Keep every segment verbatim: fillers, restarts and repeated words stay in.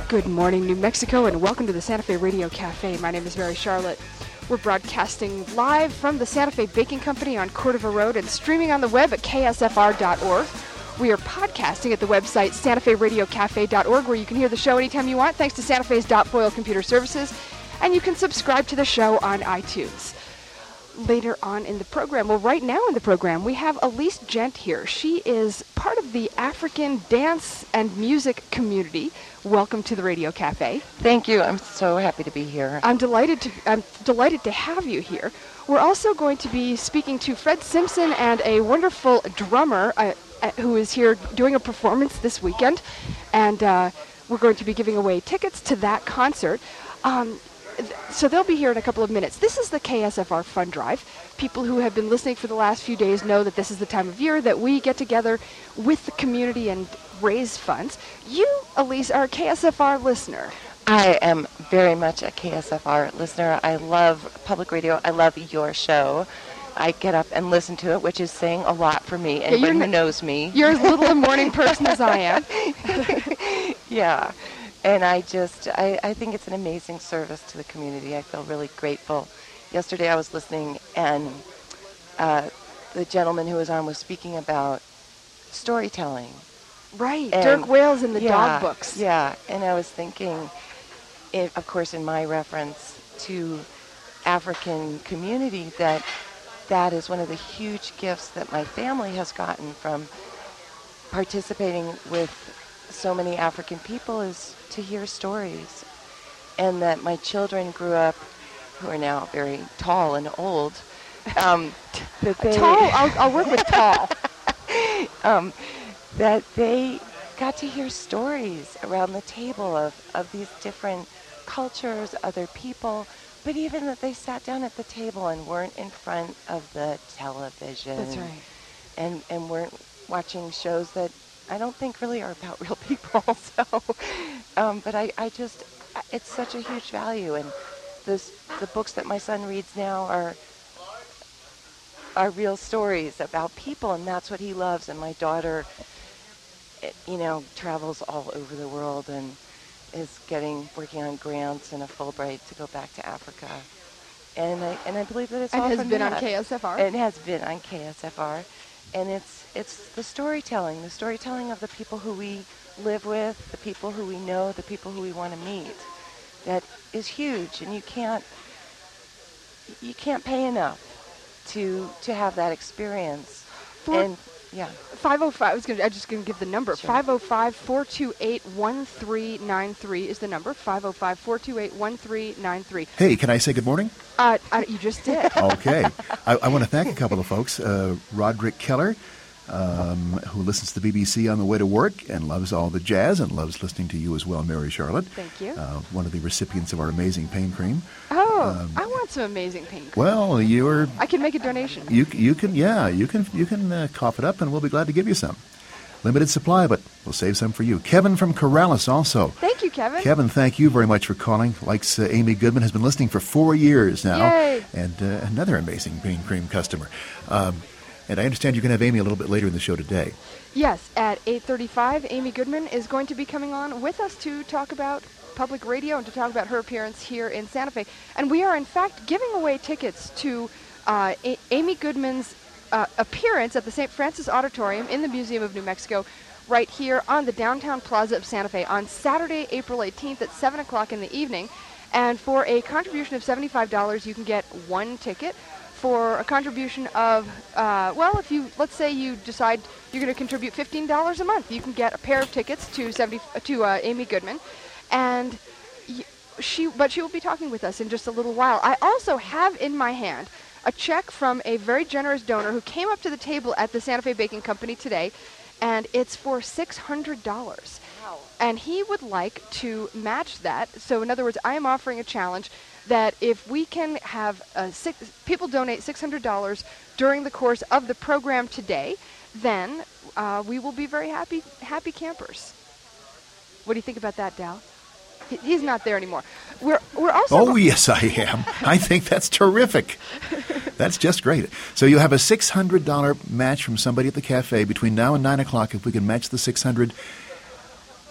Good morning, New Mexico, and welcome to the Santa Fe Radio Cafe. My name is Mary Charlotte. We're broadcasting live from the Santa Fe Baking Company on Cordova Road and streaming on the web at K S F R dot org. We are podcasting at the website Santa Fe Radio Cafe dot org, where you can hear the show anytime you want, thanks to Santa Fe's Dot Boyle Computer Services, and you can subscribe to the show on iTunes. Later on in the program, well, right now in the program, we have Elise Gent here. She is part of the African dance and music community. Welcome to the Radio Cafe. Thank you. I'm so happy to be here. I'm delighted to I'm delighted to have you here. We're also going to be speaking to Fred Simpson and a wonderful drummer uh, uh, who is here doing a performance this weekend, and uh, we're going to be giving away tickets to that concert. Um, So they'll be here in a couple of minutes. This is the K S F R Fund Drive. People who have been listening for the last few days know that this is the time of year that we get together with the community and raise funds. You, Elise, are a K S F R listener. I am very much a K S F R listener. I love public radio. I love your show. I get up and listen to it, which is saying a lot for me. Anybody yeah, who knows me. You're as little a morning person as I am. Yeah. And I just, I, I think it's an amazing service to the community. I feel really grateful. Yesterday I was listening, and uh, the gentleman who was on was speaking about storytelling. Right, and Dirk Wales in the yeah, dog books. Yeah, and I was thinking, it, of course, in my reference to African community, that that is one of the huge gifts that my family has gotten from participating with so many African people, is to hear stories. And that my children grew up, who are now very tall and old, um, that they tall, I'll, I'll work with tall. um, that they got to hear stories around the table of, of these different cultures, other people, but even that they sat down at the table and weren't in front of the television. That's right. And, and weren't watching shows that I don't think really are about real people. So, um, but I, I just, it's such a huge value. And this, the books that my son reads now are are real stories about people, and that's what he loves. And my daughter, you know, travels all over the world and is getting, working on grants and a Fulbright to go back to Africa. And I, and I believe that it's and all has from been that. on K S F R. It has been on K S F R. And it's it's the storytelling, the storytelling of the people who we live with, the people who we know, the people who we want to meet, that is huge. And you can't you can't pay enough to to have that experience. For and yeah, five oh five. I was gonna. I just gonna give the number. Sure. Five oh five, four two eight, one three nine three is the number. Five oh five, four two eight, one three nine three. Hey, can I say good morning? Uh, uh you just did. Okay. I, I want to thank a couple of folks. Uh, Roderick Keller, um, who listens to the B B C on the way to work and loves all the jazz and loves listening to you as well, Mary Charlotte. Thank you. Uh, one of the recipients of our amazing pain cream. Oh, um, I want some amazing pain cream. Well, you're. I can make a donation. You you can yeah you can you can uh, cough it up and we'll be glad to give you some. Limited supply, but we'll save some for you. Kevin from Corrales also. Thank you, Kevin. Kevin, thank you very much for calling. Likes uh, Amy Goodman, has been listening for four years now. Yay. And uh, another amazing pain cream customer. Um, and I understand you're going to have Amy a little bit later in the show today. Yes, at eight thirty-five, Amy Goodman is going to be coming on with us to talk about public radio and to talk about her appearance here in Santa Fe. And we are, in fact, giving away tickets to uh, A- Amy Goodman's uh, appearance at the Saint Francis Auditorium in the Museum of New Mexico right here on the downtown plaza of Santa Fe on Saturday, April eighteenth at seven o'clock in the evening. And for a contribution of seventy-five dollars, you can get one ticket. For a contribution of, uh, well, if you, let's say you decide you're going to contribute fifteen dollars a month, you can get a pair of tickets to seventy to uh, Amy Goodman. And y- she, but she will be talking with us in just a little while. I also have in my hand a check from a very generous donor who came up to the table at the Santa Fe Baking Company today, and it's for six hundred dollars. Wow. And he would like to match that. So in other words, I am offering a challenge that if we can have uh, six, people donate six hundred dollars during the course of the program today, then uh, we will be very happy happy campers. What do you think about that, Dal? He, he's not there anymore. We're we're also. Oh, yes, I am. I think that's terrific. That's just great. So you have a six hundred dollars match from somebody at the cafe between now and nine o'clock. If we can match the six hundred dollars,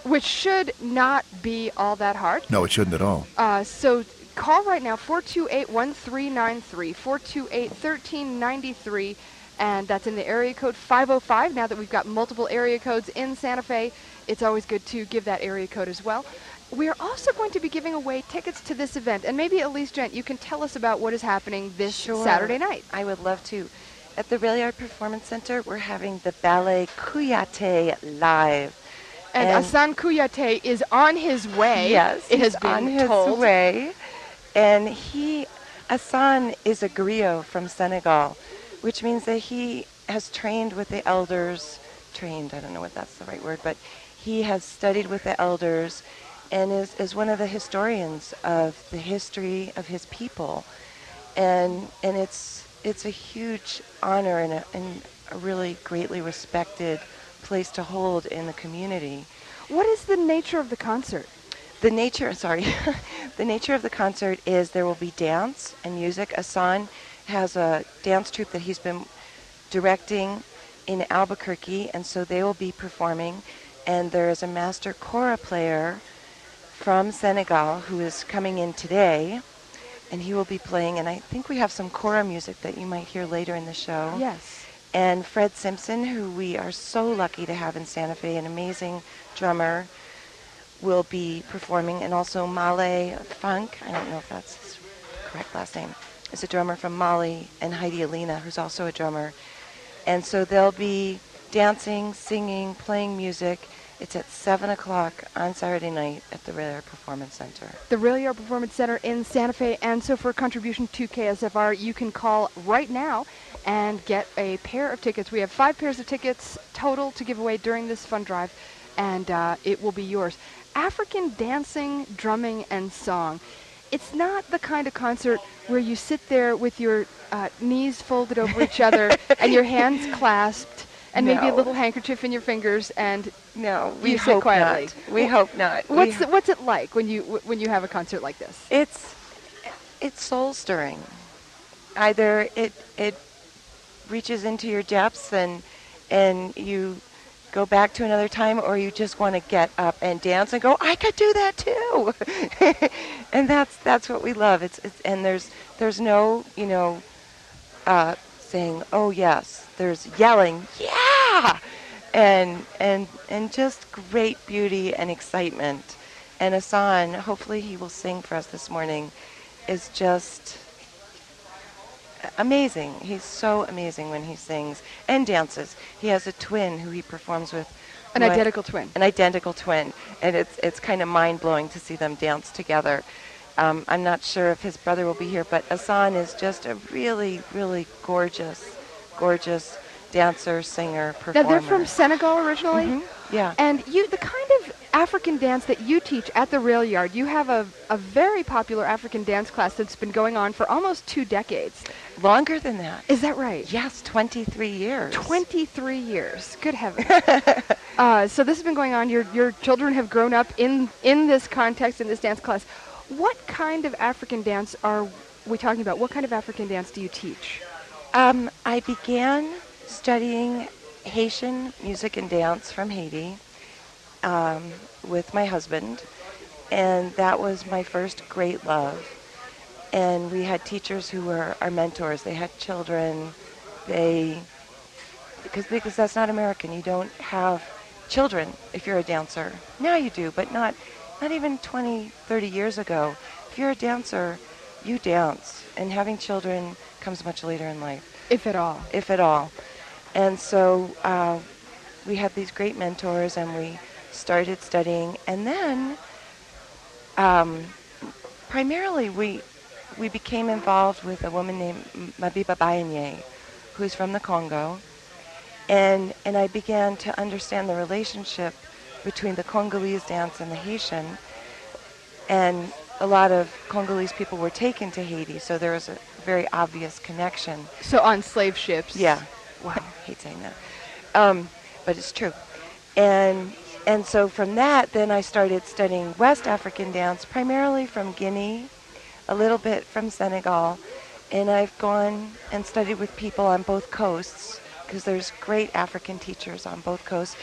which should not be all that hard. No, it shouldn't at all. Uh, so call right now, four two eight, one three nine three, four two eight, one three nine three, and that's in the area code five oh five. Now that we've got multiple area codes in Santa Fe, it's always good to give that area code as well. We are also going to be giving away tickets to this event, and maybe Elise Gent, you can tell us about what is happening this Sure. Saturday night. I would love to. At the Rail Yard Performance Center, we're having the ballet Kuyate live. And, And- Asan Kuyate is on his way. Yes, it has he's been on his told. way. And he, Asan, is a griot from Senegal, which means that he has trained with the elders. Trained, I don't know what that's the right word, but he has studied with the elders and is, is one of the historians of the history of his people. And and it's it's a huge honor and a, and a really greatly respected place to hold in the community. What is the nature of the concert? The nature, sorry, the nature of the concert is there will be dance and music. Asan has a dance troupe that he's been directing in Albuquerque, and so they will be performing. And there is a master kora player from Senegal who is coming in today, and he will be playing. And I think we have some kora music that you might hear later in the show. Yes. And Fred Simpson, who we are so lucky to have in Santa Fe, an amazing drummer, will be performing. And also Male Funk, I don't know if that's his correct last name, is a drummer from Mali, and Heidi Alina, who's also a drummer. And so they'll be dancing, singing, playing music. It's at seven o'clock on Saturday night at the Rail Yard Performance Center. The Rail Yard Performance Center in Santa Fe. And so for a contribution to K S F R, you can call right now and get a pair of tickets. We have five pairs of tickets total to give away during this fund drive, and uh, it will be yours. African dancing, drumming, and song. It's not the kind of concert where you sit there with your uh, knees folded over each other and your hands clasped and maybe a No. little handkerchief in your fingers, and No, we you sit hope quietly. not. We hope not. We What's ho- it, what's it like when you w- when you have a concert like this? It's it's soul stirring. Either it it reaches into your depths and and you go back to another time, or you just want to get up and dance and go, I could do that too. And that's that's what we love. It's, it's and there's there's no you know uh, saying oh yes. There's yelling yeah, and and and just great beauty and excitement. And Asan, hopefully he will sing for us this morning, is just amazing. He's so amazing when he sings and dances. He has a twin who he performs with. An who I- identical twin. An identical twin, and it's it's kind of mind-blowing to see them dance together. Um, I'm not sure if his brother will be here, but Asan is just a really, really gorgeous, gorgeous dancer, singer, Now performer. they're from Senegal originally. Mhm, yeah. And you, the kind of African dance that you teach at the Rail Yard, you have a, a very popular African dance class that's been going on for almost two decades. Longer than that. Is that right? Yes, twenty-three years. twenty-three years. Good heavens. uh, so this has been going on. Your your children have grown up in, in this context, in this dance class. What kind of African dance are we talking about? What kind of African dance do you teach? Um, I began studying Haitian music and dance from Haiti um, with my husband, and that was my first great love. And we had teachers who were our mentors. They had children. They, because because that's not American. You don't have children if you're a dancer. Now you do, but not not even twenty, thirty years ago. If you're a dancer, you dance, and having children comes much later in life, If at all. if at all. And so uh, we had these great mentors, and we started studying. And then um, primarily we we became involved with a woman named M- Mabiba Bayanye, who's from the Congo. And, and I began to understand the relationship between the Congolese dance and the Haitian. And a lot of Congolese people were taken to Haiti, so there was a very obvious connection. So on slave ships. Yeah. Wow. I hate saying that. Um, but it's true. And and so from that, then I started studying West African dance, primarily from Guinea, a little bit from Senegal. And I've gone and studied with people on both coasts, because there's great African teachers on both coasts.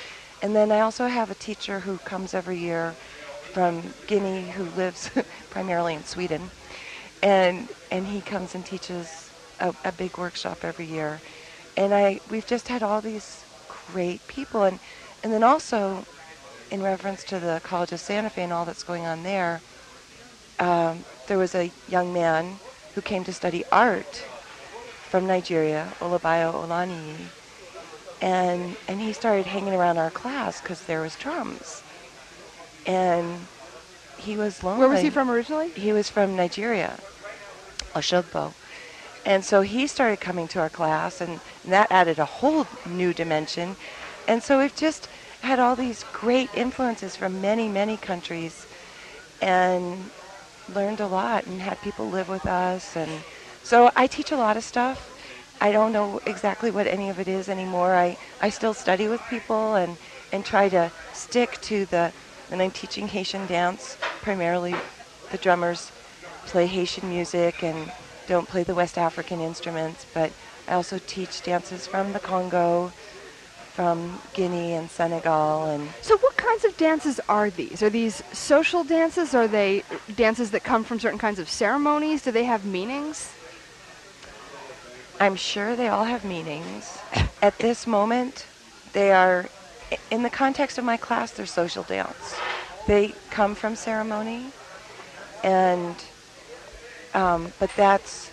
and then I also have a teacher who comes every year from Guinea who lives primarily in Sweden. And and he comes and teaches a, a big workshop every year. And I we've just had all these great people. And, and then also, in reference to the College of Santa Fe and all that's going on there, um, there was a young man who came to study art from Nigeria, Olabayo Olaniyi. And, and he started hanging around our class because there was drums. And he was lonely. Where was he from originally? He was from Nigeria, Oshogbo. And so he started coming to our class, and, and that added a whole new dimension. And so we've just had all these great influences from many, many countries and learned a lot and had people live with us. And so I teach a lot of stuff. I don't know exactly what any of it is anymore. I, I still study with people and, and try to stick to the... And I'm teaching Haitian dance. Primarily, the drummers play Haitian music and don't play the West African instruments. But I also teach dances from the Congo, from Guinea and Senegal. And so what kinds of dances are these? Are these social dances? Are they dances that come from certain kinds of ceremonies? Do they have meanings? I'm sure they all have meanings. At this moment, they are... In the context of my class, they're social dance. They come from ceremony, and um, but that's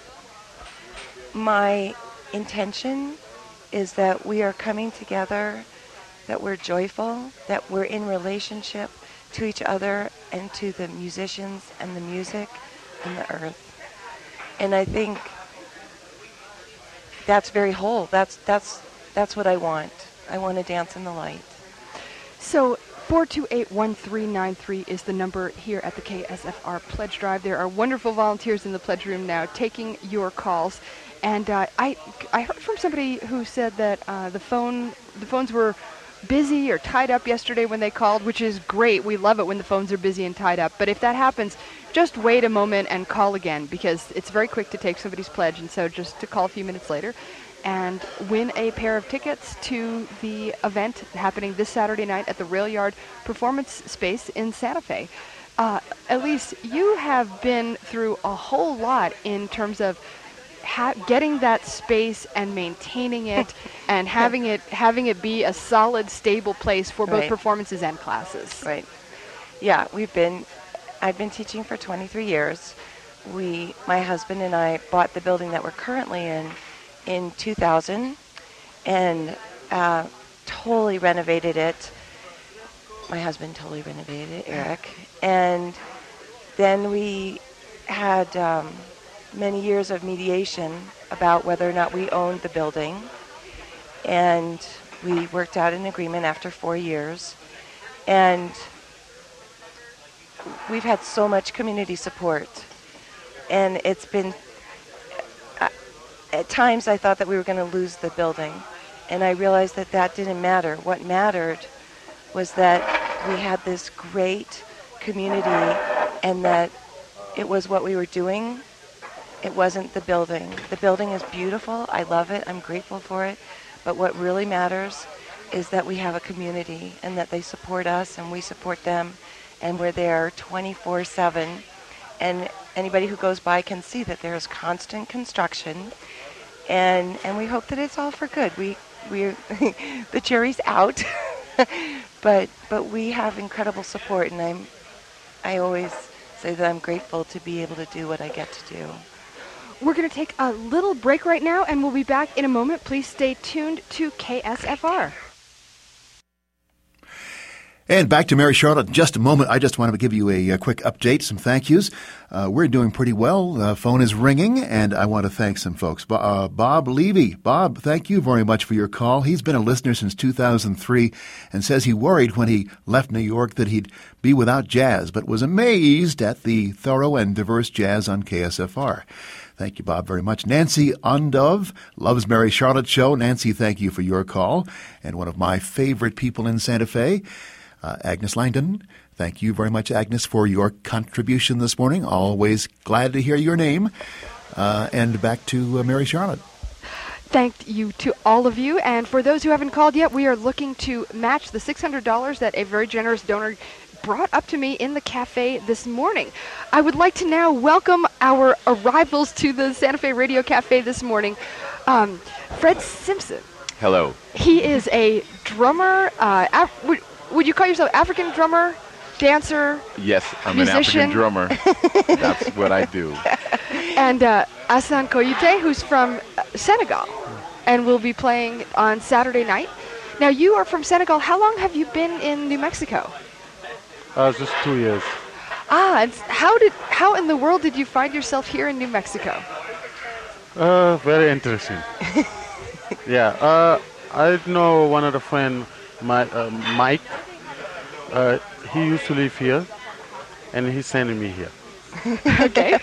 my intention, is that we are coming together, that we're joyful, that we're in relationship to each other and to the musicians and the music and the earth. And I think that's very whole. That's that's that's what I want. I want to dance in the light. So four two eight, one three nine three is the number here at the K S F R Pledge Drive. There are wonderful volunteers in the pledge room now taking your calls. And uh, I I heard from somebody who said that uh, the phone the phones were busy or tied up yesterday when they called, which is great. We love it when the phones are busy and tied up. But if that happens, just wait a moment and call again, because it's very quick to take somebody's pledge. And so just to call a few minutes later and win a pair of tickets to the event happening this Saturday night at the Rail Yard Performance Space in Santa Fe. Uh, Elise, you have been through a whole lot in terms of ha- getting that space and maintaining it and having it having it be a solid, stable place for both Right. performances and classes. Right. Yeah, we've been, I've been teaching for twenty-three years. We, my husband and I, bought the building that we're currently in in two thousand and uh, totally renovated it. My husband totally renovated it, Eric. And then we had um, many years of mediation about whether or not we owned the building. And we worked out an agreement after four years. And we've had so much community support. And it's been... At times I thought that we were going to lose the building, and I realized that that didn't matter. What mattered was that we had this great community and that it was what we were doing. It wasn't the building. The building is beautiful. I love it. I'm grateful for it. But what really matters is that we have a community and that they support us and we support them, and we're there twenty-four seven. And anybody who goes by can see that there's constant construction. And and we hope that it's all for good. We we the jury's out, but but we have incredible support, and I'm I always say that I'm grateful to be able to do what I get to do. We're going to take a little break right now, and we'll be back in a moment. Please stay tuned to K S F R. And back to Mary Charlotte in just a moment. I just wanted to give you a, a quick update, some thank yous. Uh, we're doing pretty well. The phone is ringing, and I want to thank some folks. Bo- uh, Bob Levy. Bob, thank you very much for your call. He's been a listener since two thousand three and says he worried when he left New York that he'd be without jazz, but was amazed at the thorough and diverse jazz on K S F R. Thank you, Bob, very much. Nancy Undove loves Mary Charlotte Show. Nancy, thank you for your call. And one of my favorite people in Santa Fe, Uh, Agnes Langdon. Thank you very much, Agnes, for your contribution this morning. Always glad to hear your name. Uh, and back to uh, Mary Charlotte. thanked you to all of you. And for those who haven't called yet, we are looking to match the six hundred dollars that a very generous donor brought up to me in the cafe this morning. I would like to now welcome our arrivals to the Santa Fe Radio Cafe this morning. Um, Fred Simpson. Hello. He is a drummer. Uh, Af- would, would you call yourself African drummer, dancer? Yes, I'm musician? an African drummer. That's what I do. And uh, Hassan Koyite, who's from uh, Senegal, and will be playing on Saturday night. Now, you are from Senegal. How long have you been in New Mexico? Uh, just two years. Ah, and how did how in the world did you find yourself here in New Mexico? Uh, very interesting. yeah, uh, I know one of the friend, my uh, Mike. Uh, he used to live here, and he's sending me here. Okay.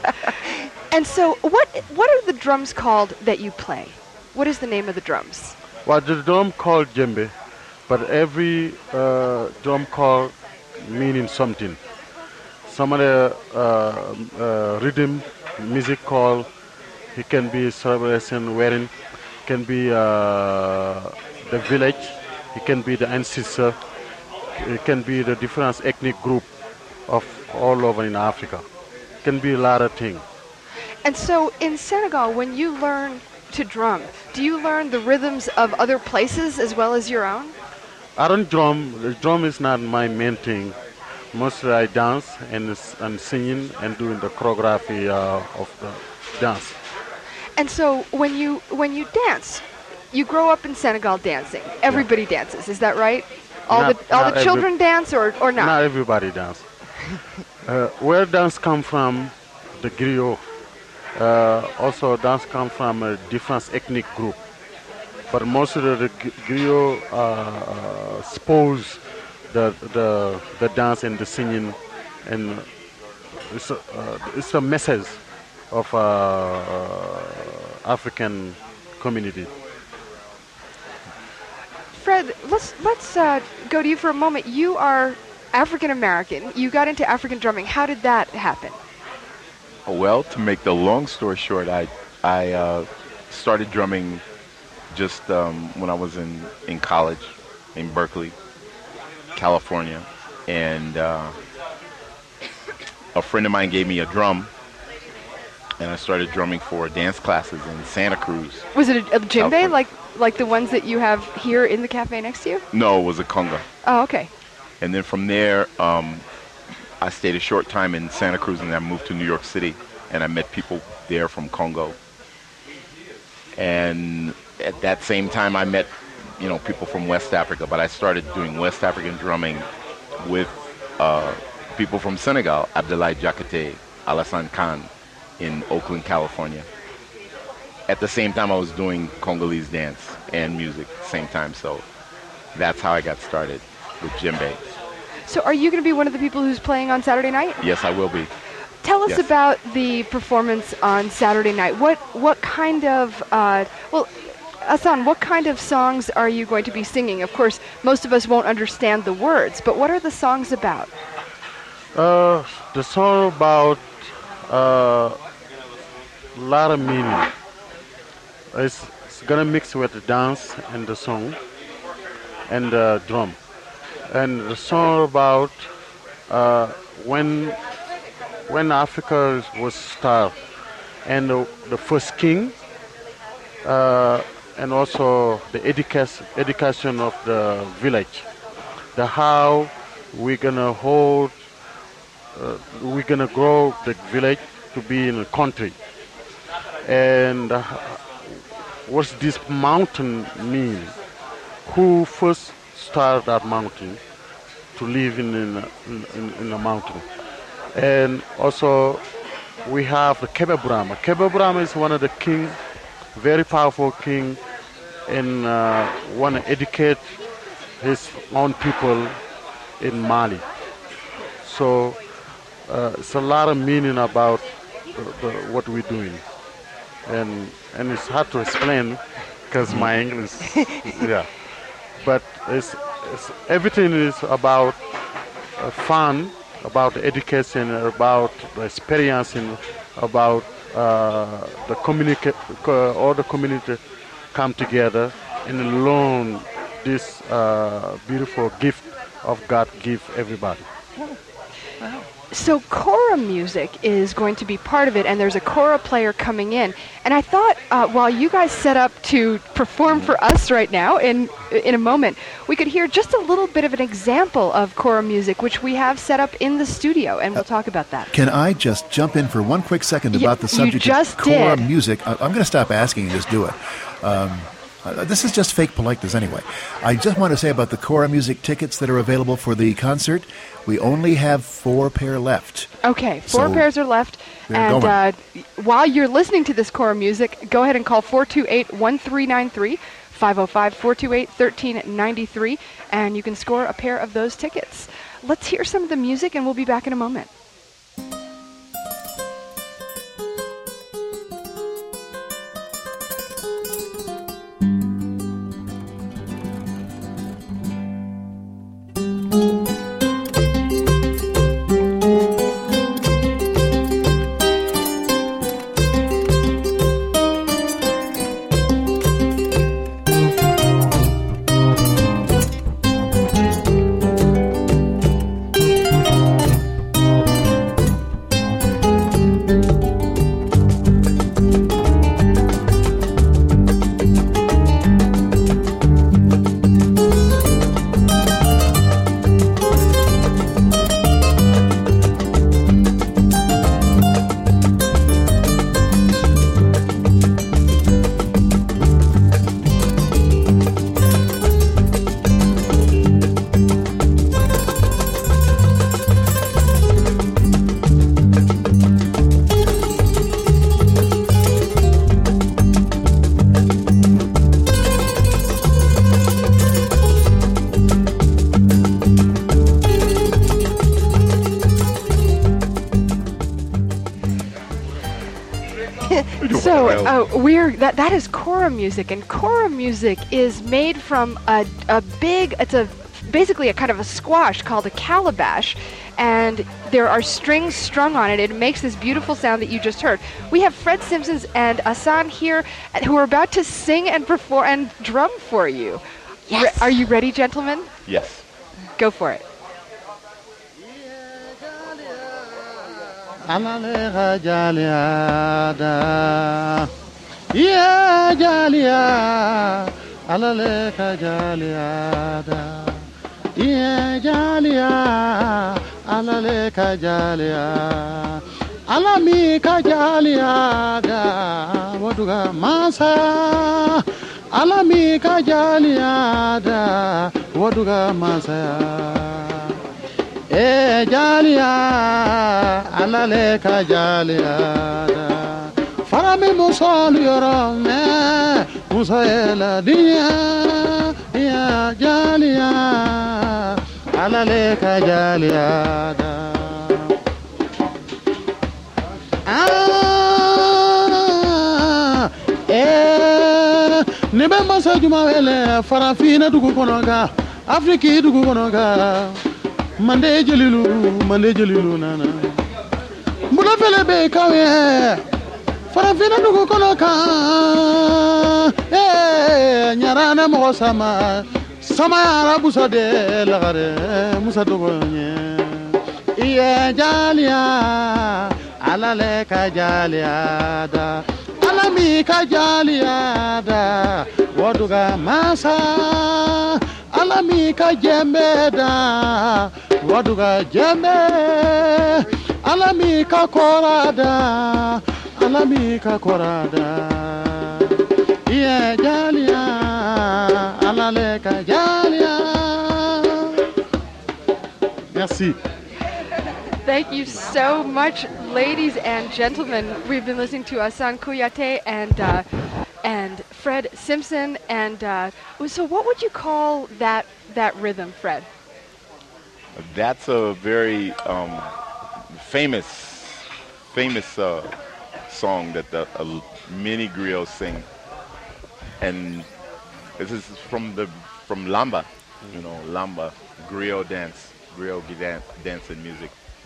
And so, what what are the drums called that you play? What is the name of the drums? Well, the drum called djembe, but every uh, drum call meaning something. Some of the uh, uh, rhythm music call, it can be celebration wedding, can be uh, the village, it can be the ancestor, it can be the different ethnic group of all over in Africa. It can be a lot of things. And so, in Senegal, when you learn to drum, do you learn the rhythms of other places as well as your own? I don't drum. The drum is not my main thing. Mostly I dance and, s- and singing and doing the choreography uh, of the dance. And so, when you when you dance, you grow up in Senegal dancing. Everybody dances, is that right? All Not- the all not the every- children dance, or or not? Not everybody dance. uh, where dance come from, the griot. Uh, also, dance come from a different ethnic group. But most of the, the g- griot uh, uh, spoils the, the the dance and the singing, and it's a, uh, it's a message of uh, African community. Fred, let's let's uh, go to you for a moment. You are African American. You got into African drumming. How did that happen? Well, to make the long story short, I I uh, started drumming just um, when I was in, in college in Berkeley, California, and uh, a friend of mine gave me a drum, and I started drumming for dance classes in Santa Cruz. Was it a, a djembe, California. like like the ones that you have here in the cafe next to you? No, it was a conga. Oh, okay. And then from there, um, I stayed a short time in Santa Cruz, and then I moved to New York City, and I met people there from Congo. And at that same time, I met, you know, people from West Africa, but I started doing West African drumming with uh, people from Senegal, Abdoulaye Diakité, Alassane Khan, in Oakland, California. At the same time, I was doing Congolese dance and music at the same time, so that's how I got started with djembe. So, are you going to be one of the people who's playing on Saturday night? Yes, I will be. Tell us Yes. about the performance on Saturday night. What what kind of uh, well, Hassan, what kind of songs are you going to be singing? Of course, most of us won't understand the words, but what are the songs about? Uh, the song about a uh, lot of meaning. It's, it's gonna mix with the dance and the song and the drum. And the song about uh, when when Africa was started and the, the first king uh, and also the education education of the village, the how we're gonna hold, uh, we're gonna grow the village to be in a country, and uh, what's this mountain mean? Who first started that mountain to live in in, in, in a mountain? And also we have the Kebe Brahma. Kebe Brahma is one of the king, very powerful king, and uh, want to educate his own people in Mali. So uh, it's a lot of meaning about the, the, what we're doing, and and it's hard to explain because my English, yeah. But it's, it's everything is about uh, fun, about education, about the experience, and about uh, the communicate, uh, all the community come together and learn this uh, beautiful gift of God give everybody. So kora music is going to be part of it, and there's a kora player coming in. And I thought, uh, while you guys set up to perform for us right now, in in a moment, we could hear just a little bit of an example of kora music, which we have set up in the studio, and we'll talk about that. Can I just jump in for one quick second Y- about the you subject just of kora did. music? I, I'm going to stop asking and just do it. Um, uh, this is just fake politeness anyway. I just want to say about the kora music tickets that are available for the concert, we only have four pair left. Okay, four So, pairs are left. they're And going. uh, while you're listening to this kora music, go ahead and call four two eight, one three nine three, five oh five, four two eight, one three nine three, and you can score a pair of those tickets. Let's hear some of the music, and we'll be back in a moment. So uh, we're that that is kora music, and kora music is made from a a big. It's a basically a kind of a squash called a calabash, and there are strings strung on it. It makes this beautiful sound that you just heard. We have Fred Simpsons and Asan here, who are about to sing and perform and drum for you. Re- are you ready, gentlemen? Yes. Go for it. Alaleha jaliada, yeah jalia, alaleha jaliada, yeah jalia, alaleha jalia, alamika jaliada, waduga masa, alamika jaliada, waduga masa. E jalia alale ka jalia da farami musol yorome musaela dia ya jalia alale ka jalia da ah eh nibe masa juma wele farafina dugu konoga afriki dugu konoga Mande jelilu, mande jelilu nana. Mbula fele be kawe, farafina nugu kono ka. Eh, nyarana mo sama, sama yara busa de lagare, musa dogo nye. Iye jalia, alale ka jalia da, alami ka jalia da, waduga masa. Alami ka jembe da, waduga jembe. Alami ka korada, alami ka korada. Iye jalia, alale ka jalia. Merci. Thank you so much, ladies and gentlemen. We've been listening to Asan Kouyaté and uh, and Fred Simpson. And uh, so, what would you call that that rhythm, Fred? That's a very um, famous, famous uh, song that the uh, many griots sing, and this is from the from Lamba, you know, Lamba griot dance, griot dance, dance and music.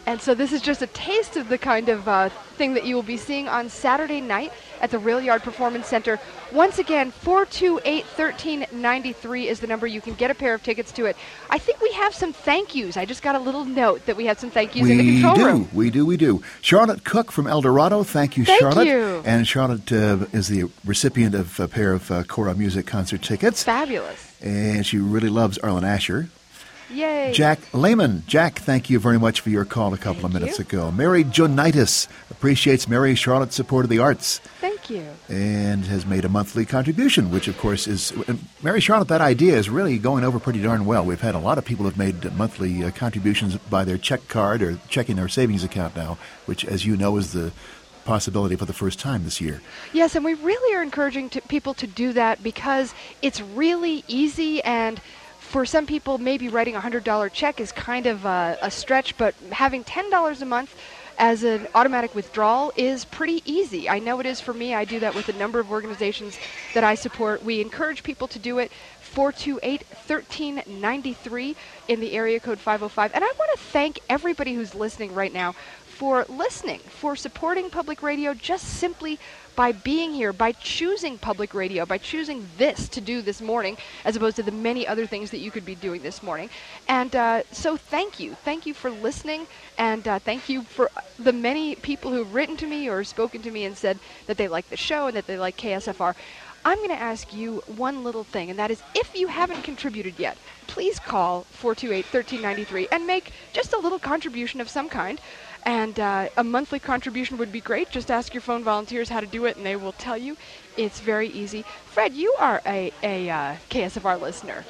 And so this is just a taste of the kind of uh, thing that you will be seeing on Saturday night at the Rail Yard Performance Center. Once again, four two eight, one three nine three is the number. You can get a pair of tickets to it. I think we have some thank yous. I just got a little note that we have some thank yous in the We control do, room. we do, we do. Charlotte Cook from El Dorado, thank you, Thank Charlotte. you. And Charlotte uh, is the recipient of a pair of uh, Cora Music concert tickets. Fabulous. And she really loves Arlen Asher. Yay. Jack Lehman. Jack, thank you very much for your call a couple Thank of minutes you. ago. Mary Jonitis appreciates Mary Charlotte's support of the arts Thank you. and has made a monthly contribution, which, of course, is... and Mary Charlotte, that idea is really going over pretty darn well. We've had a lot of people who have made monthly uh, contributions by their check card or checking their savings account now, which, as you know, is the possibility for the first time this year. Yes, and we really are encouraging to people to do that because it's really easy, and for some people, maybe writing a one hundred dollar check is kind of a, a stretch, but having ten dollars a month as an automatic withdrawal is pretty easy. I know it is for me. I do that with a number of organizations that I support. We encourage people to do it. four two eight, one three nine three in the area code five oh five. And I want to thank everybody who's listening right now for listening, for supporting public radio just simply by being here, by choosing public radio, by choosing this to do this morning, as opposed to the many other things that you could be doing this morning. And uh, so thank you. Thank you for listening, and uh, thank you for the many people who've written to me or spoken to me and said that they like the show and that they like K S F R. I'm going to ask you one little thing, and that is, if you haven't contributed yet, please call four two eight, one three nine three and make just a little contribution of some kind. And uh, a monthly contribution would be great. Just ask your phone volunteers how to do it, and they will tell you. It's very easy. Fred, you are a, a uh, K S F R listener.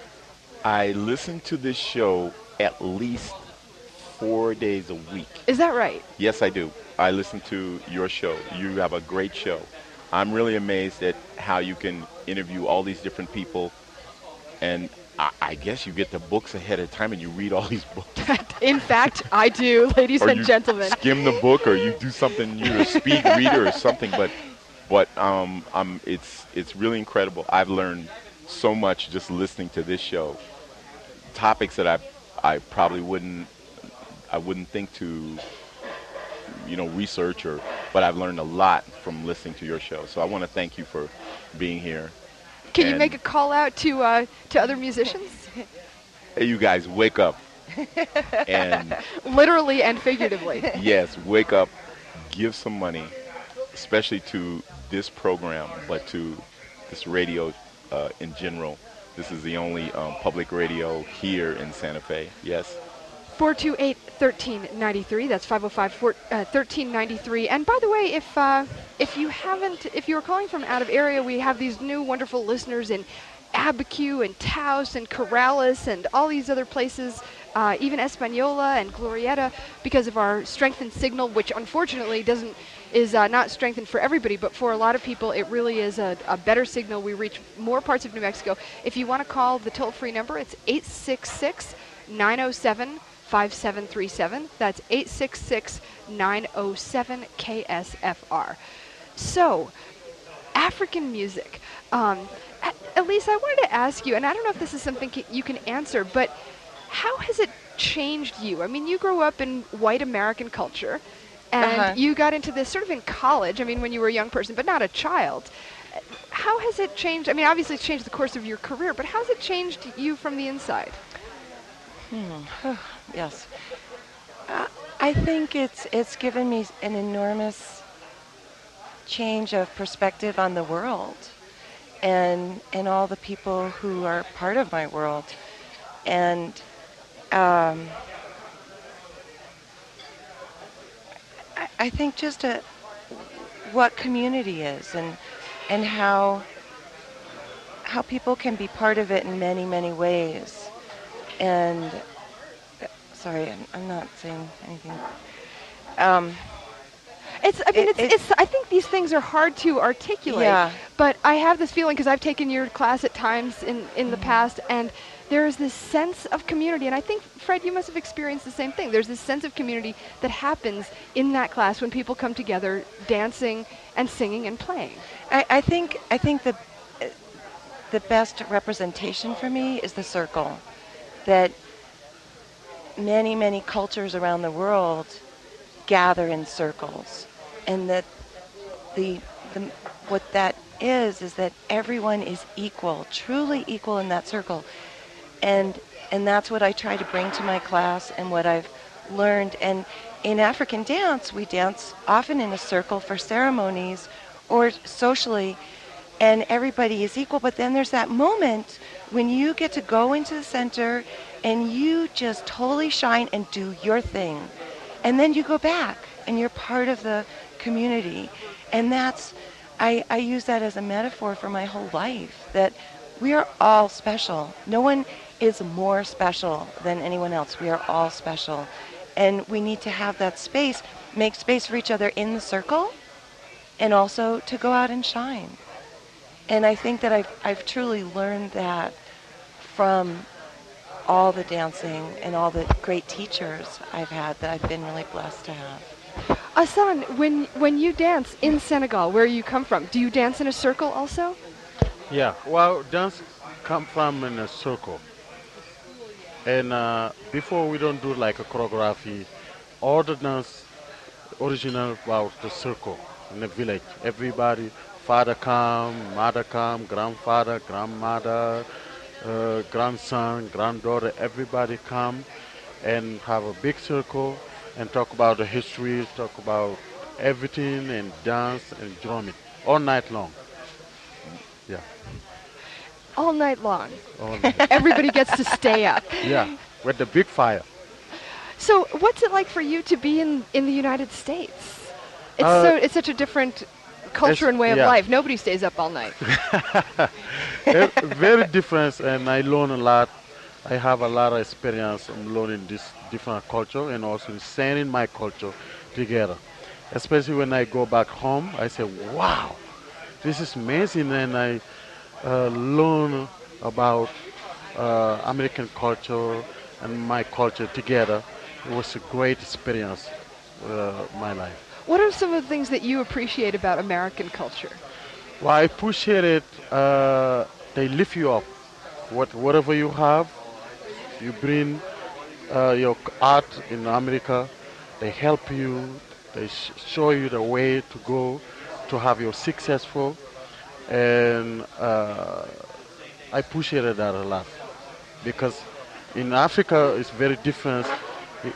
I listen to this show at least four days a week. Is that right? Yes, I do. I listen to your show. You have a great show. I'm really amazed at how you can interview all these different people, and I, I guess you get the books ahead of time and you read all these books. In fact, I do, ladies or and you gentlemen. skim the book, or you do something. You're a speed reader or something. But, but um, um, it's it's really incredible. I've learned so much just listening to this show. Topics that I I probably wouldn't I wouldn't think to, you know, research, or but I've learned a lot from listening to your show. So I want to thank you for being here. Can you And- make a call out to uh, to other musicians? Hey, you guys, wake up. And Literally and figuratively. yes, wake up, give some money, especially to this program, but to this radio uh, in general. This is the only um, public radio here in Santa Fe. Yes. four two eight, one three nine three. That's five oh five, one three nine three. And by the way, if uh, if you haven't, if you're calling from out of area, we have these new wonderful listeners in Abiquiu and Taos and Corrales and all these other places, uh, even Española and Glorieta, because of our strengthened signal, which unfortunately doesn't is uh, not strengthened for everybody, but for a lot of people, it really is a, a better signal. We reach more parts of New Mexico. If you want to call the toll-free number, it's eight six six, nine oh seven, five seven three seven. That's eight six six, nine oh seven, K S F R. So, African music. Um, at, Elise, I wanted to ask you, and I don't know if this is something c- you can answer, but how has it changed you? I mean, you grew up in white American culture, and Uh-huh. you got into this sort of in college, I mean, when you were a young person, but not a child. How has it changed? I mean, obviously it's changed the course of your career, but how's it changed you from the inside? Yes. Uh, I think it's it's given me an enormous change of perspective on the world and and all the people who are part of my world. And um, I, I think just a, what community is and and how how people can be part of it in many, many ways. And sorry, I'm, I'm not saying anything. Um, It's, I mean, It- it's, it- it's, I think these things are hard to articulate, Yeah. but I have this feeling, because I've taken your class at times in, in the past, and there is this sense of community, and I think, Fred, you must have experienced the same thing. There's this sense of community that happens in that class when people come together dancing and singing and playing. I, I think I think the the best representation for me is the circle. That many, many cultures around the world gather in circles, and that the, the what that is is that everyone is equal, truly equal in that circle, and and that's what I try to bring to my class and what I've learned. And in African dance, we dance often in a circle for ceremonies or socially, and everybody is equal. But then there's that moment when you get to go into the center and you just totally shine and do your thing. And then you go back and you're part of the community. And that's, I, I use that as a metaphor for my whole life, that we are all special. No one is more special than anyone else. We are all special. And we need to have that space, make space for each other in the circle, and also to go out and shine. And I think that I've, I've truly learned that from all the dancing and all the great teachers I've had that I've been really blessed to have. Hassan, when when you dance in Senegal, where you come from, do you dance in a circle also? Yeah, well, dance come from in a circle. And uh, before we don't do like a choreography, all the dance original about the circle in the village. Everybody, father come, mother come, grandfather, grandmother, uh, grandson, granddaughter, everybody come and have a big circle and talk about the history, talk about everything and dance and drumming all night long. Yeah. All night long. All night. Everybody gets to stay up. Yeah, with the big fire. So what's it like for you to be in, in the United States? It's Uh, so it's such a different culture it's- and way of yeah. life. Nobody stays up all night. Eh, very different, and I learn a lot. I have a lot of experience in learning this different culture and also sharing my culture together. Especially when I go back home, I say, wow, this is amazing, and I uh, learn about uh, American culture and my culture together. It was a great experience, uh, my life. What are some of the things that you appreciate about American culture? Well, I appreciate it. Uh, they lift you up. What, whatever you have, you bring uh, your c- art in America. They help you. They sh- show you the way to go to have you successful. And uh, I appreciated that a lot because in Africa it's very different. It-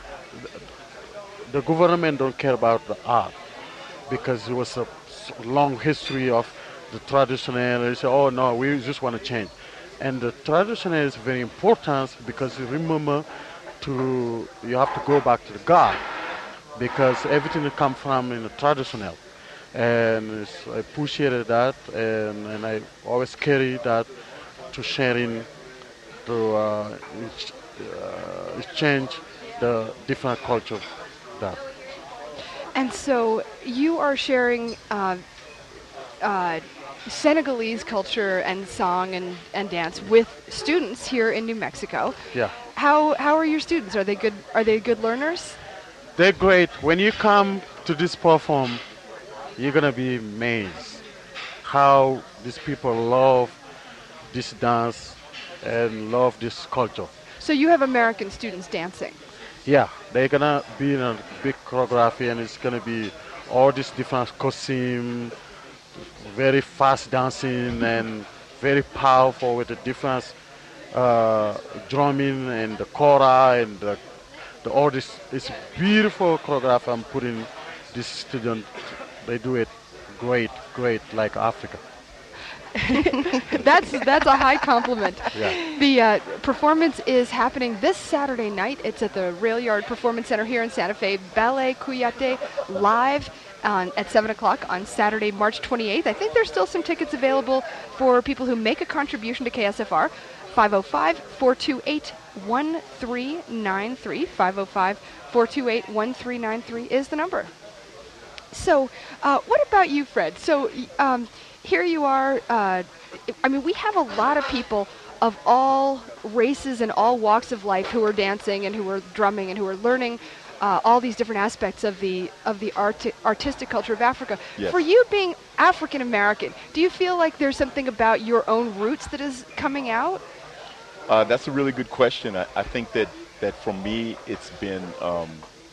the government don't care about the art because it was a s- long history of the traditional. They say, oh no, we just want to change. And the traditional is very important because you remember to, you have to go back to the God because everything that come from in the traditional. And it's, I appreciated that, and, and I always carry that to sharing, to uh, ex- uh, exchange the different culture that. And so you are sharing uh, uh, Senegalese culture and song and, and dance with students here in New Mexico. Yeah. How how are your students? Are they good? Are they good learners? They're great. When you come to this perform, you're gonna be amazed how these people love this dance and love this culture. So you have American students dancing. Yeah, they're gonna be in a big choreography, and it's gonna be all these different costume, very fast dancing, and very powerful with the different uh, drumming and the kora and the, the all this. It's beautiful choreography. I'm putting this student. They do it great, great, like Africa. That's that's a high compliment. Yeah. The uh, performance is happening this Saturday night. It's at the Rail Yard Performance Center here in Santa Fe. Ballet Kouyaté live on, at seven o'clock on Saturday, March twenty-eighth. I think there's still some tickets available for people who make a contribution to K S F R. five oh five, four two eight, one three nine three. five oh five, four two eight, one three nine three is the number. So, uh, what about you, Fred? So, y- um, here you are. Uh, I mean, we have a lot of people of all races and all walks of life who are dancing and who are drumming and who are learning uh, all these different aspects of the of the art- artistic culture of Africa. Yes. For you, being African American, do you feel like there's something about your own roots that is coming out? Uh, that's a really good question. I, I think that, that for me, it's been um,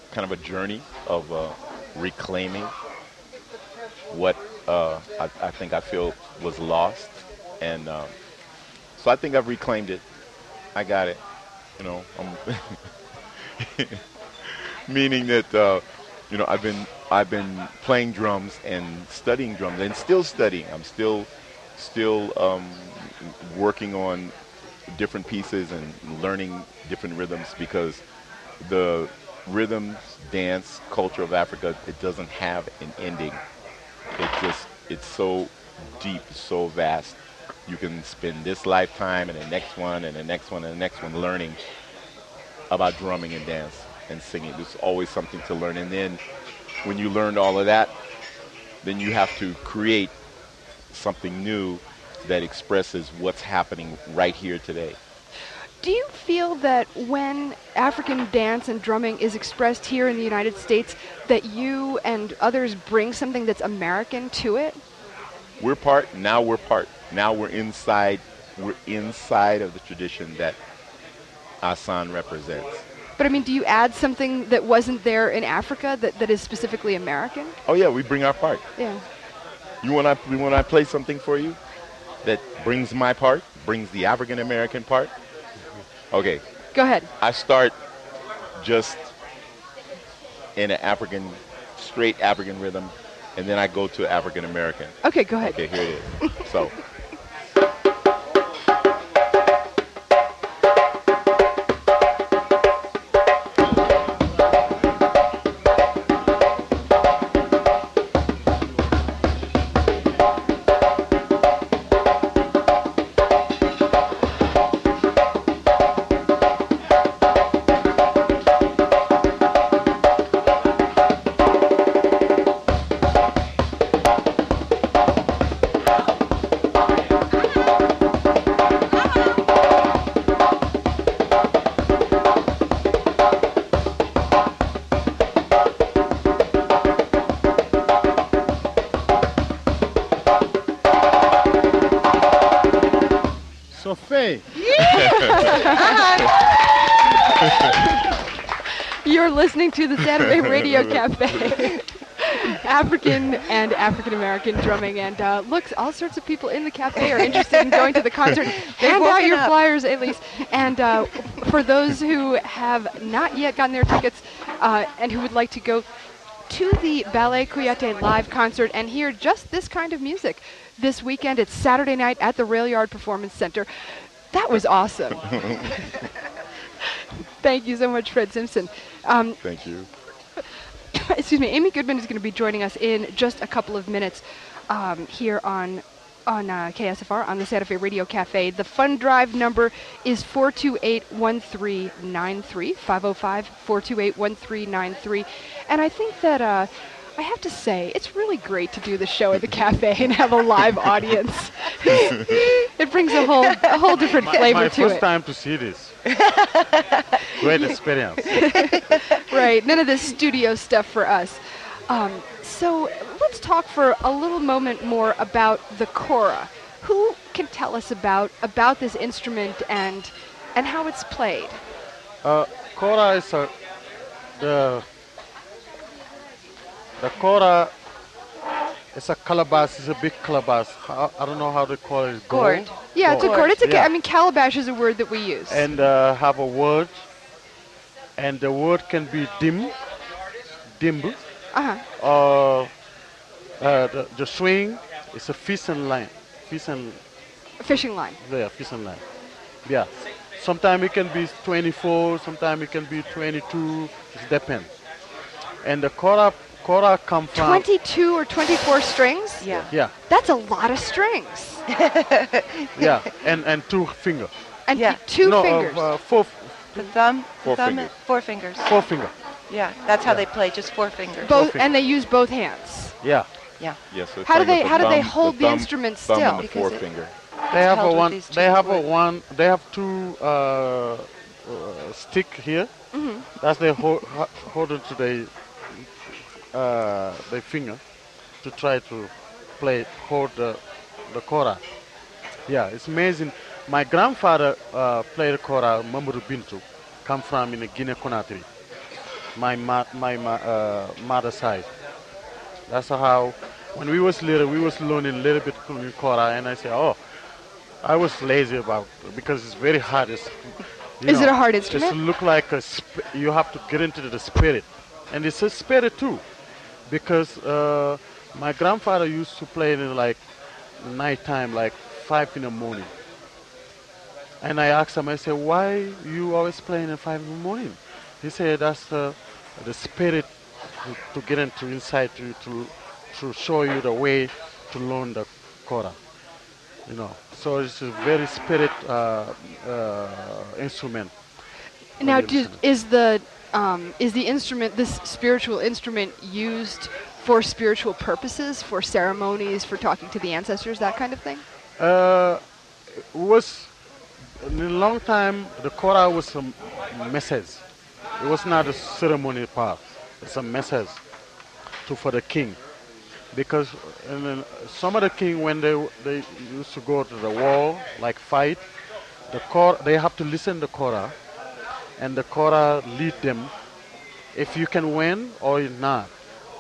kind of a journey of uh, reclaiming what uh, I, I think I feel was lost. And um, so I think I've reclaimed it. I got it. You know, I'm meaning that uh, you know I've been I've been playing drums and studying drums and still studying. I'm still still um, working on different pieces and learning different rhythms, because the rhythms, dance, culture of Africa, it doesn't have an ending. It just it's so deep, so vast. You can spend this lifetime and the next one and the next one and the next one learning about drumming and dance and singing. There's always something to learn. And then when you learned all of that, then you have to create something new that expresses what's happening right here today. Do you feel that when African dance and drumming is expressed here in the United States, that you and others bring something that's American to it? We're part, now we're part. Now we're inside, we're inside of the tradition that Asan represents. But I mean, do you add something that wasn't there in Africa that, that is specifically American? Oh yeah, we bring our part. Yeah. You want I, you want I play something for you that brings my part, brings the African American part? Okay. Go ahead. I start just in an African, straight African rhythm, and then I go to African American. Okay, go ahead. Okay, here it is. So. You're listening to the Santa Fe Radio Cafe. African and African American drumming, and uh, look, all sorts of people in the cafe are interested in going to the concert. Hand out your up. flyers, at least. And uh, for those who have not yet gotten their tickets uh, and who would like to go to the Ballet Kouyaté live concert and hear just this kind of music this weekend, it's Saturday night at the Rail Yard Performance Center. That was awesome. Thank you so much, Fred Simpson. Um, Thank you. excuse me, Amy Goodman is going to be joining us in just a couple of minutes um, here on on uh, K S F R, on the Santa Fe Radio Cafe. The fund drive number is four two eight, one three nine three, five oh five, four two eight, one three nine three. And I think that uh, I have to say, it's really great to do the show at the cafe and have a live audience. It brings a whole a whole different My, flavor my to first it. time to see this. Great experience. Right, none of this studio stuff for us. Um, so let's talk for a little moment more about the kora. Who can tell us about about this instrument and and how it's played? Uh, kora is a the the kora is a calabash. It's a big calabash. How, I don't know how to call it. Gourd. Gourd? Yeah, it's a Gourd. gourd. It's a, ca- Yeah. I mean, calabash is a word that we use. And uh, have a word, and the word can be dim, dimbu, Uh-huh. or uh, the, the swing is a fish and line, fish and A fishing line. yeah, fish and line. Yeah. Sometimes it can be twenty-four, sometimes it can be twenty-two. It depends. And the kora kora come from twenty-two or twenty-four strings? Yeah. yeah, That's a lot of strings. yeah, and and two fingers. And Yeah. t- two no, fingers. Uh, uh, four, The thumb, Four the thumb, fingers. four fingers. four finger. Yeah, that's how they play, just four fingers. both, fingers. and they use both hands. Yeah. Yeah. Yes. so it's How do playing they- with how do they thumb- hold the thumb- instrument thumb still? and the Because it- forefinger. They have a held with one. these They two have a wood. one. They have two uh, uh, stick here. Mm-hmm. That's they hold hold it to their uh, their finger to try to play hold the the kora. Yeah, it's amazing. My grandfather uh, played kora. Mamadou Bintou, come from in Guinea Conakry. my ma- my ma- uh, mother side. That's how, when we was little, we was learning a little bit in Kora, and I say, oh, I was lazy about because it's very hard. It's, you Is know, it a hard instrument? Just look like a sp- you have to get into the spirit, and it's a spirit too, because uh, my grandfather used to play it in like nighttime, like five in the morning. And I asked him, I said, why you always playing at five in the morning? He said, that's uh, the spirit to, to get into inside to, to to show you the way to learn the kora. You know, so it's a very spirit uh, uh, instrument. Now, did, is the um, is the instrument, this spiritual instrument, used for spiritual purposes, for ceremonies, for talking to the ancestors, that kind of thing? Uh, it was in a long time. The kora was a message. It was not a ceremony part. It's a message to for the king, because and then some of the king, when they they used to go to the war, like fight, the kora, they have to listen to kora, and the kora lead them if you can win or not.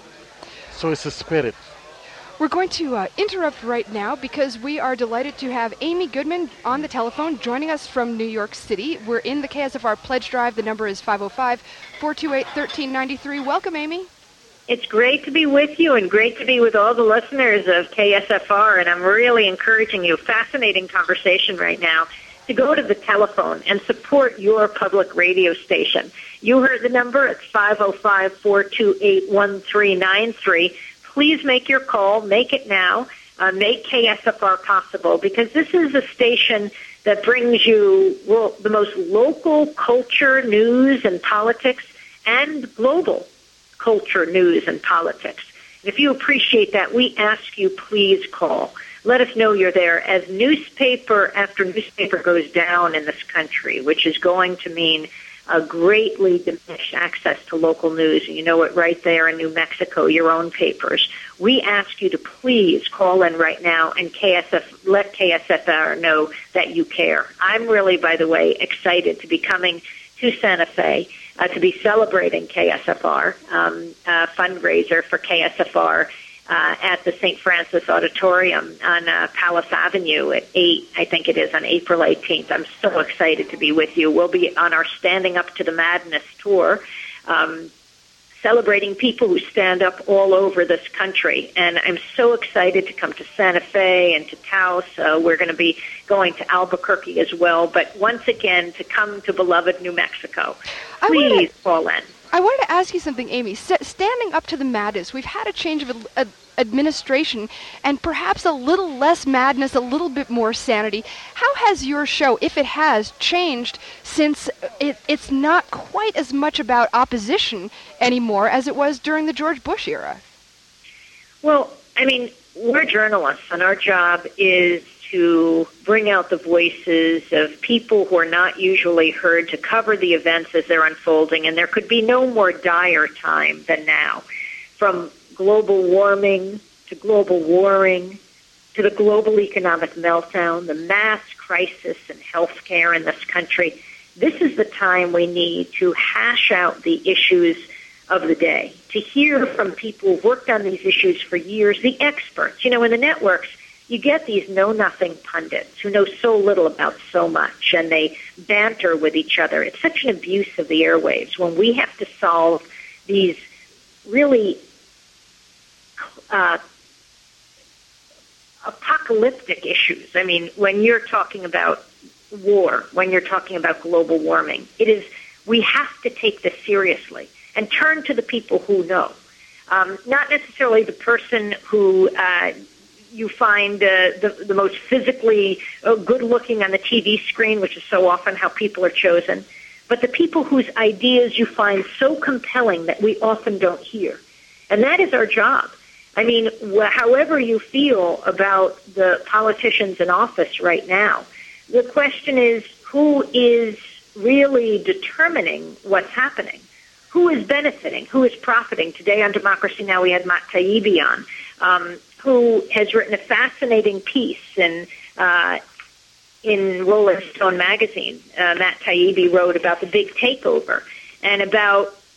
So it's a spirit. We're going to uh, interrupt right now because we are delighted to have Amy Goodman on the telephone joining us from New York City. We're in the K S F R Pledge Drive. The number is five oh five, four two eight, one three nine three. Welcome, Amy. It's great to be with you and great to be with all the listeners of K S F R, and I'm really encouraging you, fascinating conversation right now, to go to the telephone and support your public radio station. You heard the number. It's five oh five, four two eight, one three nine three. Please make your call. Make it now. Uh, make K S F R possible, because this is a station that brings you well, the most local culture, news, and politics, and global culture, news, and politics. And if you appreciate that, we ask you, please call. Let us know you're there, as newspaper after newspaper goes down in this country, which is going to mean a greatly diminished access to local news. And you know it right there in New Mexico, your own papers. We ask you to please call in right now and K S F, let K S F R know that you care. I'm really, by the way, excited to be coming to Santa Fe uh, to be celebrating K S F R, um, a fundraiser for K S F R uh, at the Saint Francis Auditorium on uh, Palace Avenue at eight, I think it is, on April eighteenth. I'm so excited to be with you. We'll be on our Standing Up to the Madness tour, um, celebrating people who stand up all over this country. And I'm so excited to come to Santa Fe and to Taos. Uh, we're going to be going to Albuquerque as well. But once again, to come to beloved New Mexico. Please call in. I wanted to ask you something, Amy. S- standing up to the madness, we've had a change of a, a administration and perhaps a little less madness, a little bit more sanity. How has your show, if it has, changed since it, it's not quite as much about opposition anymore as it was during the George Bush era? Well, I mean, we're journalists, and our job is to bring out the voices of people who are not usually heard, to cover the events as they're unfolding, and there could be no more dire time than now. From global warming to global warring to the global economic meltdown, the mass crisis in healthcare in this country, this is the time we need to hash out the issues of the day, to hear from people who've worked on these issues for years, the experts. You know, in the networks, you get these know-nothing pundits who know so little about so much, and they banter with each other. It's such an abuse of the airwaves when we have to solve these really uh, apocalyptic issues. I mean, when you're talking about war, when you're talking about global warming, it is, we have to take this seriously and turn to the people who know. Um, not necessarily the person who uh, you find uh, the, the most physically uh, good-looking on the T V screen, which is so often how people are chosen, but the people whose ideas you find so compelling that we often don't hear. And that is our job. I mean, wh- however you feel about the politicians in office right now, the question is, who is really determining what's happening? Who is benefiting? Who is profiting? Today on Democracy Now! We had Matt Taibbi on, um, who has written a fascinating piece in uh, in Rolling Stone magazine. Uh, Matt Taibbi wrote about the big takeover and about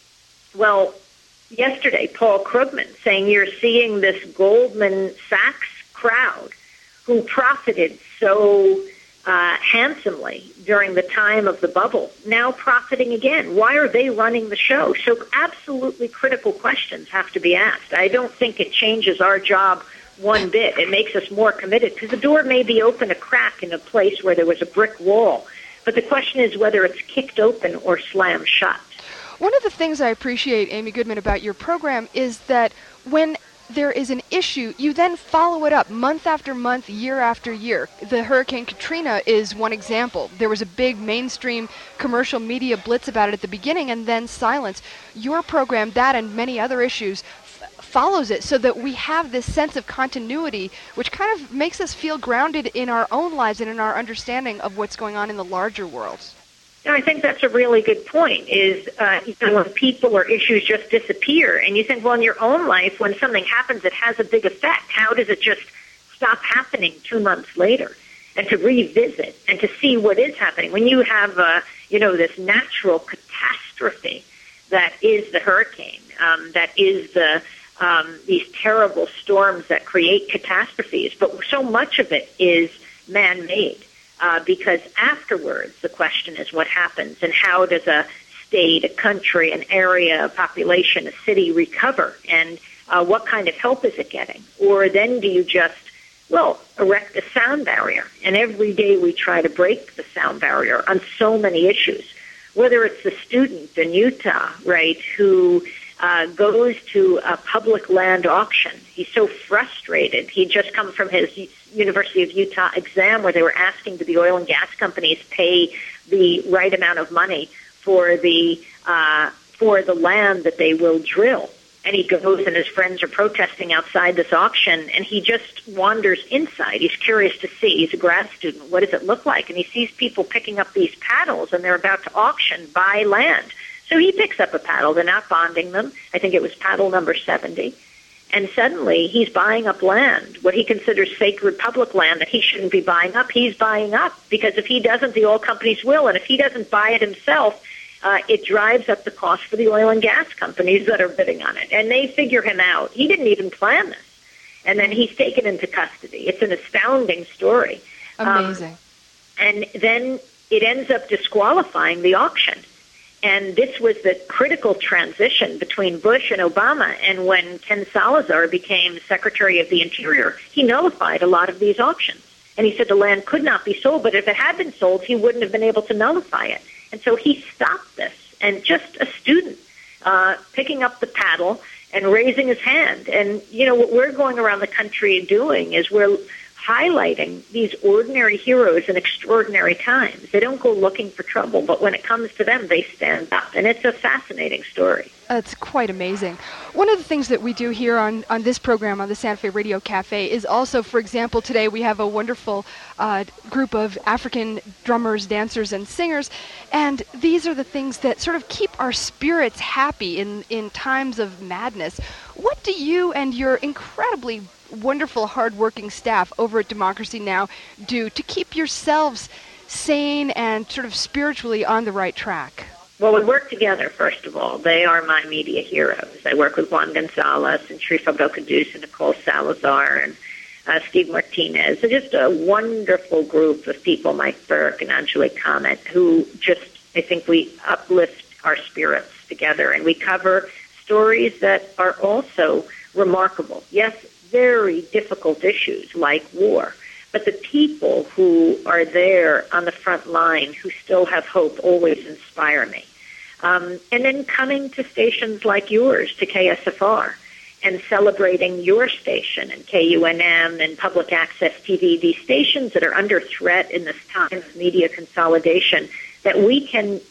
well, yesterday, Paul Krugman saying you're seeing this Goldman Sachs crowd who profited so uh, handsomely during the time of the bubble, now profiting again. Why are they running the show? So absolutely critical questions have to be asked. I don't think it changes our job one bit. It makes us more committed because the door may be open a crack in a place where there was a brick wall. But the question is whether it's kicked open or slammed shut. One of the things I appreciate, Amy Goodman, about your program is that when there is an issue, you then follow it up month after month, year after year. The Hurricane Katrina is one example. There was a big mainstream commercial media blitz about it at the beginning and then silence. Your program, that and many other issues, f- follows it so that we have this sense of continuity, which kind of makes us feel grounded in our own lives and in our understanding of what's going on in the larger world. No, I think that's a really good point, is uh, you know, when people or issues just disappear, and you think, well, in your own life, when something happens, it has a big effect. How does it just stop happening two months later? And to revisit and to see what is happening. When you have, uh, you know, this natural catastrophe that is the hurricane, um, that is the um, these terrible storms that create catastrophes, but so much of it is man-made. Uh, because afterwards, the question is what happens and how does a state, a country, an area, a population, a city recover, and uh, what kind of help is it getting? Or then do you just, well, erect a sound barrier? And every day we try to break the sound barrier on so many issues, whether it's the student in Utah, right, who uh, goes to a public land auction. He's so frustrated. He'd just come from his University of Utah exam where they were asking do the oil and gas companies pay the right amount of money for the uh, for the land that they will drill. And he goes and his friends are protesting outside this auction, and he just wanders inside. He's curious to see. He's a grad student. What does it look like? And he sees people picking up these paddles, and they're about to auction, buy land. So he picks up a paddle. They're not bonding them. I think it was paddle number seventy. And suddenly he's buying up land, what he considers sacred public land that he shouldn't be buying up. He's buying up because if he doesn't, the oil companies will. And if he doesn't buy it himself, uh, it drives up the cost for the oil and gas companies that are bidding on it. And they figure him out. He didn't even plan this. And then he's taken into custody. It's an astounding story. Amazing. Um, and then it ends up disqualifying the auction. And this was the critical transition between Bush and Obama. And when Ken Salazar became Secretary of the Interior, he nullified a lot of these auctions. And he said the land could not be sold, but if it had been sold, he wouldn't have been able to nullify it. And so he stopped this. And just a student uh, picking up the paddle and raising his hand. And, you know, what we're going around the country doing is we're highlighting these ordinary heroes in extraordinary times. They don't go looking for trouble, but when it comes to them, they stand up. And it's a fascinating story. That's quite amazing. One of the things that we do here on, on this program, on the Santa Fe Radio Cafe, is also, for example, today we have a wonderful uh, group of African drummers, dancers, and singers, and these are the things that sort of keep our spirits happy in, in times of madness. What do you and your incredibly wonderful, hard-working staff over at Democracy Now! Do to keep yourselves sane and sort of spiritually on the right track? Well, we work together, first of all. They are my media heroes. I work with Juan Gonzalez and Sharif Abdel-Quddus and Nicole Salazar and uh, Steve Martinez. They're just a wonderful group of people, Mike Burke and Angelique Comet, who just, I think we uplift our spirits together. And we cover stories that are also remarkable. Yes, very difficult issues like war. But the people who are there on the front line, who still have hope, always inspire me. Um, and then coming to stations like yours, to K S F R, and celebrating your station and K U N M and Public Access T V, these stations that are under threat in this time of media consolidation, that we can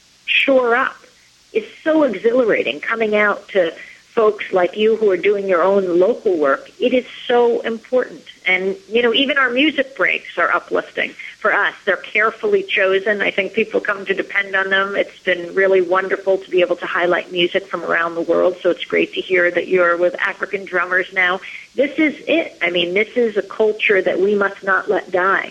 shore up, is so exhilarating. Coming out to folks like you who are doing your own local work, it is so important. And, you know, even our music breaks are uplifting for us. They're carefully chosen. I think people come to depend on them. It's been really wonderful to be able to highlight music from around the world, so it's great to hear that you're with African drummers now. This is it. I mean, this is a culture that we must not let die.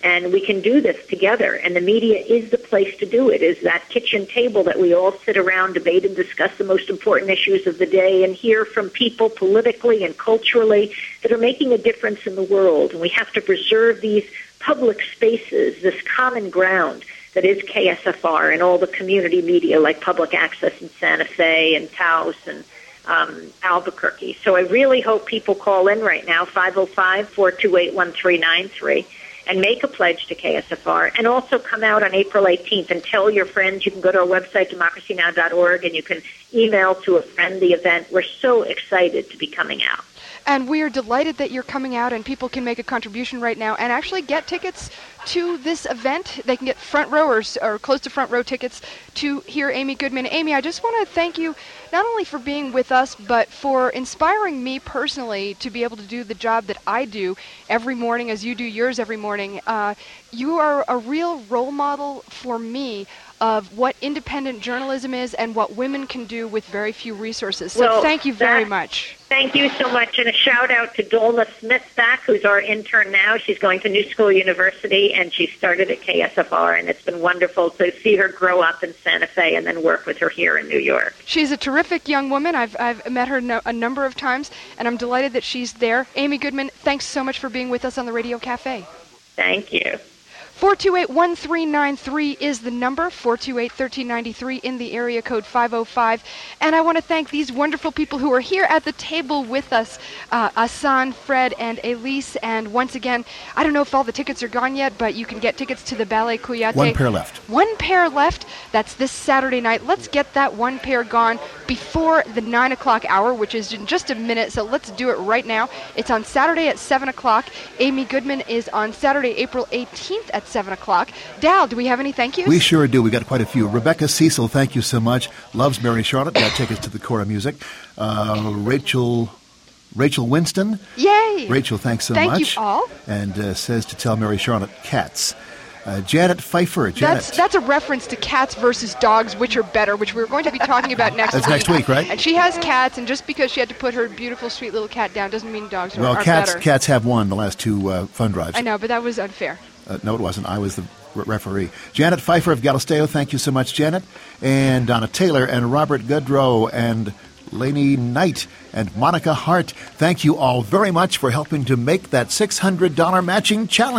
And we can do this together. And the media is the place to do it, is that kitchen table that we all sit around, debate and discuss the most important issues of the day and hear from people politically and culturally that are making a difference in the world. And we have to preserve these public spaces, this common ground that is K S F R and all the community media like Public Access in Santa Fe and Taos and um, Albuquerque. So I really hope people call in right now, five oh five, four two eight, one three nine three, and make a pledge to K S F R, and also come out on April eighteenth and tell your friends. You can go to our website, democracy now dot org, and you can email to a friend the event. We're so excited to be coming out. And we are delighted that you're coming out, and people can make a contribution right now and actually get tickets to this event. They can get front row or, or close to front row tickets to hear Amy Goodman. Amy, I just want to thank you not only for being with us, but for inspiring me personally to be able to do the job that I do every morning as you do yours every morning. Uh, you are a real role model for me of what independent journalism is and what women can do with very few resources. So well, thank you very that, much. Thank you so much. And a shout out to Dolma Smith back, who's our intern now. She's going to New School University, and she started at K S F R, and it's been wonderful to see her grow up in Santa Fe and then work with her here in New York. She's a terrific young woman. I've, I've met her no, a number of times, and I'm delighted that she's there. Amy Goodman, thanks so much for being with us on the Radio Cafe. Thank you. four two eight, one three nine three is the number, four two eight, one three nine three in the area code five oh five. And I want to thank these wonderful people who are here at the table with us, uh, Asan, Fred, and Elise. And once again, I don't know if all the tickets are gone yet, but you can get tickets to the Ballet Cuyate. One pair left. One pair left. That's this Saturday night. Let's get that one pair gone before the nine o'clock hour, which is in just a minute. So let's do it right now. It's on Saturday at seven o'clock. Amy Goodman is on Saturday, April eighteenth at seven o'clock. Dal, do we have any thank yous? We sure do. We got quite a few. Rebecca Cecil, thank you so much. Loves Mary Charlotte. Got tickets to the Cora Music. Uh, Rachel Rachel Winston. Yay! Rachel, thanks so thank much. Thank you all. And uh, says to tell Mary Charlotte, cats. Uh, Janet Pfeiffer. Janet. That's that's a reference to cats versus dogs, which are better, which we're going to be talking about next That's week. next week, right? And she has cats, and just because she had to put her beautiful, sweet little cat down doesn't mean dogs well, are, are cats, better. Well, cats have won the last two uh, fund drives. I know, but that was unfair. Uh, no, it wasn't. I was the re- referee. Janet Pfeiffer of Galisteo, thank you so much, Janet. And Donna Taylor and Robert Goodrow and Lainey Knight and Monica Hart, thank you all very much for helping to make that six hundred dollars matching challenge.